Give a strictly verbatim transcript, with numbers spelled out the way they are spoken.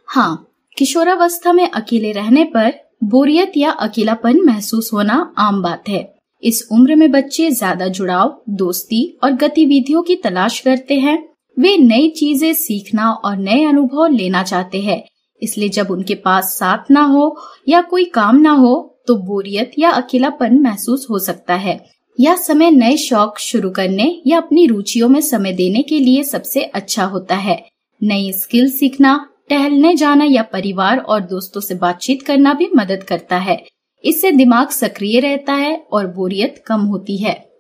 हाँ, किशोरावस्था में अकेले रहने पर बोरियत या अकेलापन महसूस होना आम बात है। इस उम्र में बच्चे ज्यादा जुड़ाव, दोस्ती और गतिविधियों की तलाश करते हैं। वे नई चीजें सीखना और नए अनुभव लेना चाहते हैं। इसलिए जब उनके पास साथ ना हो या कोई काम ना हो तो बोरियत या अकेलापन महसूस हो सकता है। यह समय नए शौक शुरू करने या अपनी रुचियों में समय देने के लिए सबसे अच्छा होता है। नई स्किल सीखना, टहलने जाना या परिवार और दोस्तों से बातचीत करना भी मदद करता है। इससे दिमाग सक्रिय रहता है और बोरियत कम होती है।